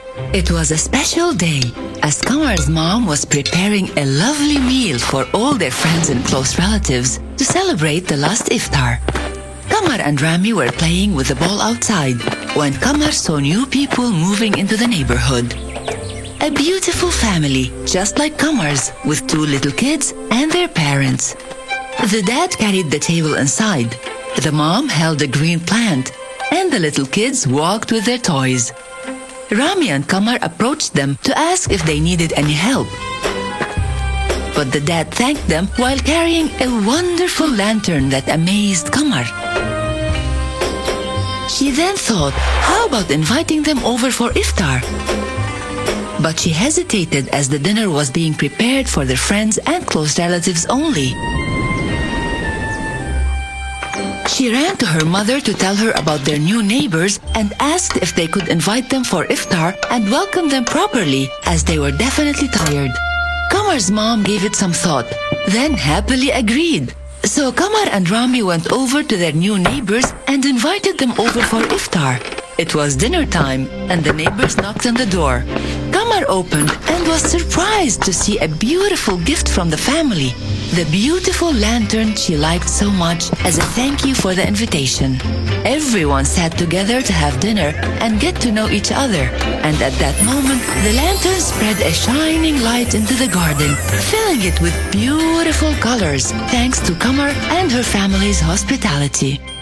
It was a special day as Kamar's mom was preparing a lovely meal for all their friends and close relatives to celebrate the last iftar. Kamar and Rami were playing with the ball outside when Kamar saw new people moving into the neighborhood. A beautiful family, just like Kamar's, with two little kids and their parents. The dad carried the table inside. The mom held a green plant, and the little kids walked with their toys. Rami and Kamar approached them to ask if they needed any help. But the dad thanked them while carrying a wonderful lantern that amazed Kamar. She then thought, how about inviting them over for iftar? But she hesitated as the dinner was being prepared for their friends and close relatives only. She ran to her mother to tell her about their new neighbors and asked if they could invite them for iftar and welcome them properly, as they were definitely tired. Kamar's mom gave it some thought, then happily agreed. So Kamar and Rami went over to their new neighbors and invited them over for iftar. It was dinner time and the neighbors knocked on the door. Kamar opened and was surprised to see a beautiful gift from the family. The beautiful lantern she liked so much as a thank you for the invitation. Everyone sat together to have dinner and get to know each other. And at that moment, the lantern spread a shining light into the garden, filling it with beautiful colors, thanks to Kamar and her family's hospitality.